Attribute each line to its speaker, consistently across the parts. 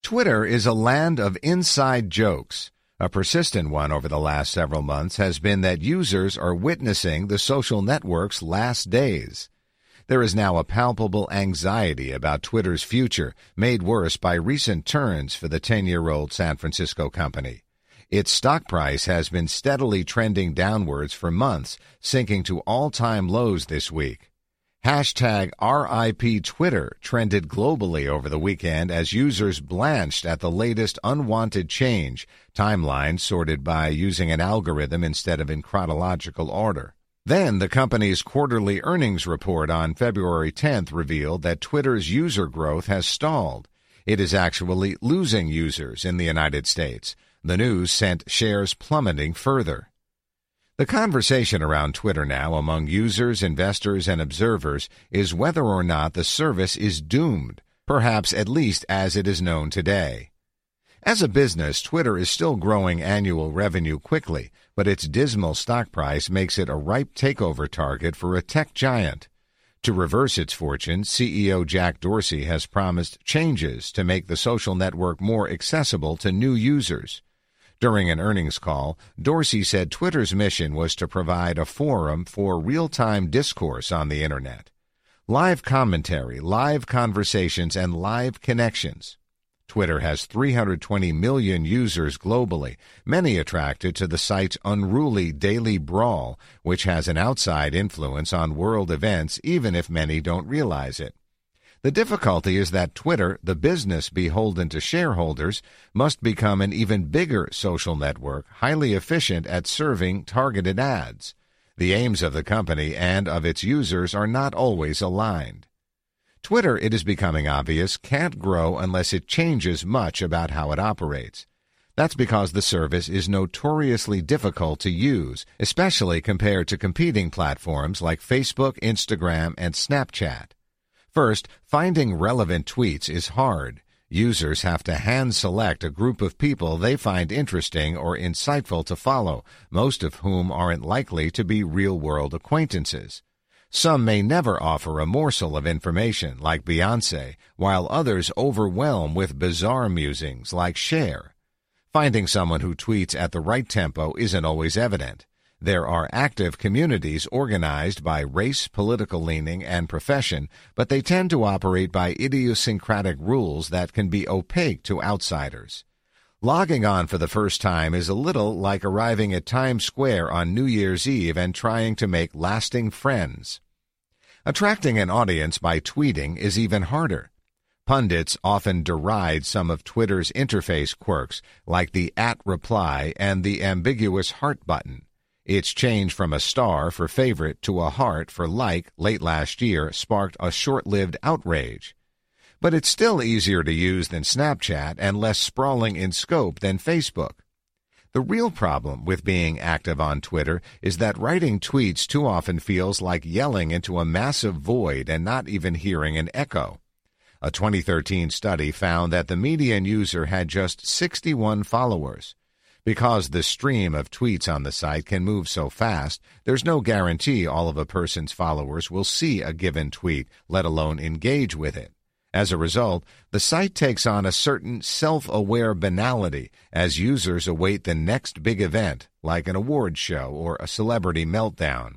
Speaker 1: Twitter is a land of inside jokes. A persistent one over the last several months has been that users are witnessing the social network's last days. There is now a palpable anxiety about Twitter's future, made worse by recent turns for the 10-year-old San Francisco company. Its stock price has been steadily trending downwards for months, sinking to all-time lows this week. Hashtag RIP Twitter trended globally over the weekend as users blanched at the latest unwanted change, timelines sorted by using an algorithm instead of in chronological order. Then the company's quarterly earnings report on February 10th revealed that Twitter's user growth has stalled. It is actually losing users in the United States. The news sent shares plummeting further. The conversation around Twitter now among users, investors, and observers is whether or not the service is doomed, perhaps at least as it is known today. As a business, Twitter is still growing annual revenue quickly, but its dismal stock price makes it a ripe takeover target for a tech giant. To reverse its fortune, CEO Jack Dorsey has promised changes to make the social network more accessible to new users. During an earnings call, Dorsey said Twitter's mission was to provide a forum for real-time discourse on the Internet. Live commentary, live conversations, and live connections. Twitter has 320 million users globally, many attracted to the site's unruly daily brawl, which has an outside influence on world events even if many don't realize it. The difficulty is that Twitter, the business beholden to shareholders, must become an even bigger social network, highly efficient at serving targeted ads. The aims of the company and of its users are not always aligned. Twitter, it is becoming obvious, can't grow unless it changes much about how it operates. That's because the service is notoriously difficult to use, especially compared to competing platforms like Facebook, Instagram, and Snapchat. First, finding relevant tweets is hard. Users have to hand-select a group of people they find interesting or insightful to follow, most of whom aren't likely to be real-world acquaintances. Some may never offer a morsel of information, like Beyoncé, while others overwhelm with bizarre musings, like Cher. Finding someone who tweets at the right tempo isn't always evident. There are active communities organized by race, political leaning, and profession, but they tend to operate by idiosyncratic rules that can be opaque to outsiders. Logging on for the first time is a little like arriving at Times Square on New Year's Eve and trying to make lasting friends. Attracting an audience by tweeting is even harder. Pundits often deride some of Twitter's interface quirks, like the @reply and the ambiguous heart button. Its change from a star for favorite to a heart for like late last year sparked a short-lived outrage. But it's still easier to use than Snapchat and less sprawling in scope than Facebook. The real problem with being active on Twitter is that writing tweets too often feels like yelling into a massive void and not even hearing an echo. A 2013 study found that the median user had just 61 followers. Because the stream of tweets on the site can move so fast, there's no guarantee all of a person's followers will see a given tweet, let alone engage with it. As a result, the site takes on a certain self-aware banality as users await the next big event, like an award show or a celebrity meltdown.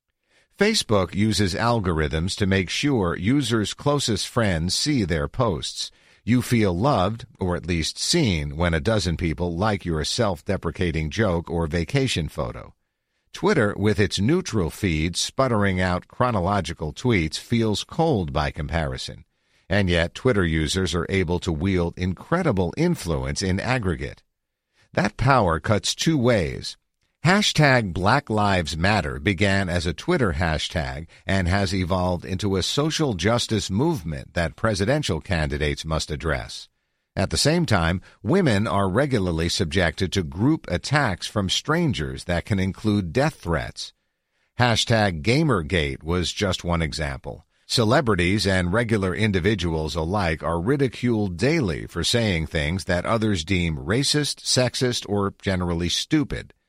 Speaker 1: Facebook uses algorithms to make sure users' closest friends see their posts. You feel loved, or at least seen, when a dozen people like your self-deprecating joke or vacation photo. Twitter, with its neutral feed sputtering out chronological tweets, feels cold by comparison. And yet, Twitter users are able to wield incredible influence in aggregate. That power cuts two ways. Hashtag Black Lives Matter began as a Twitter hashtag and has evolved into a social justice movement that presidential candidates must address. At the same time, women are regularly subjected to group attacks from strangers that can include death threats. Hashtag Gamergate was just one example. Celebrities and regular individuals alike are ridiculed daily for saying things that others deem racist, sexist, or generally stupid.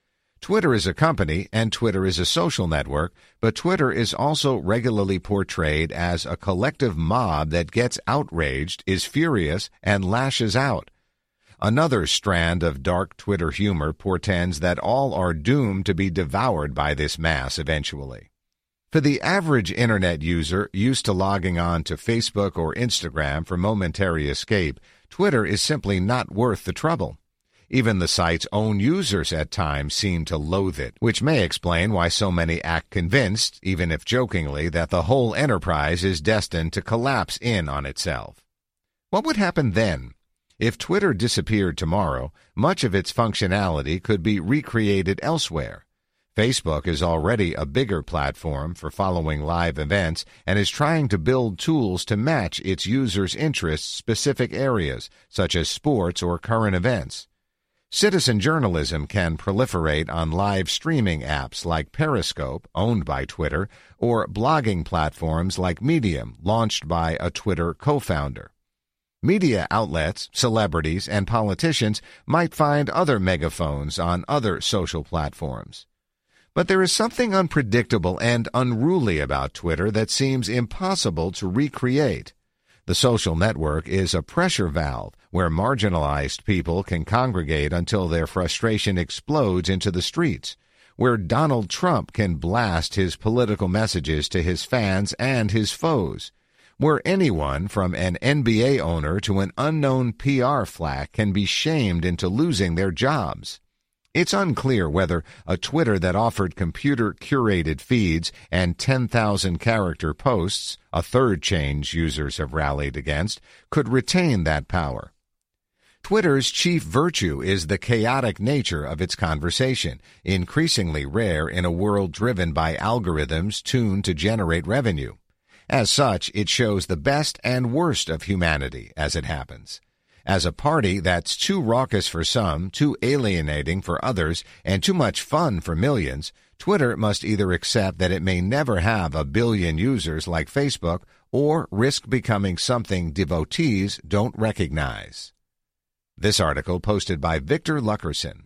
Speaker 1: Twitter is a company and Twitter is a social network, but Twitter is also regularly portrayed as a collective mob that gets outraged, is furious, and lashes out. Another strand of dark Twitter humor portends that all are doomed to be devoured by this mass eventually. For the average internet user used to logging on to Facebook or Instagram for momentary escape, Twitter is simply not worth the trouble. Even the site's own users at times seem to loathe it, which may explain why so many act convinced, even if jokingly, that the whole enterprise is destined to collapse in on itself. What would happen then? If Twitter disappeared tomorrow, much of its functionality could be recreated elsewhere. Facebook is already a bigger platform for following live events and is trying to build tools to match its users' interests specific areas, such as sports or current events. Citizen journalism can proliferate on live streaming apps like Periscope, owned by Twitter, or blogging platforms like Medium, launched by a Twitter co-founder. Media outlets, celebrities, and politicians might find other megaphones on other social platforms. But there is something unpredictable and unruly about Twitter that seems impossible to recreate. The social network is a pressure valve where marginalized people can congregate until their frustration explodes into the streets, where Donald Trump can blast his political messages to his fans and his foes, where anyone from an NBA owner to an unknown PR flack can be shamed into losing their jobs. It's unclear whether a Twitter that offered computer-curated feeds and 10,000-character posts, a third change users have rallied against, could retain that power. Twitter's chief virtue is the chaotic nature of its conversation, increasingly rare in a world driven by algorithms tuned to generate revenue. As such, it shows the best and worst of humanity as it happens. As a party that's too raucous for some, too alienating for others, and too much fun for millions, Twitter must either accept that it may never have 1 billion users like Facebook or risk becoming something devotees don't recognize. This article posted by Victor Luckerson.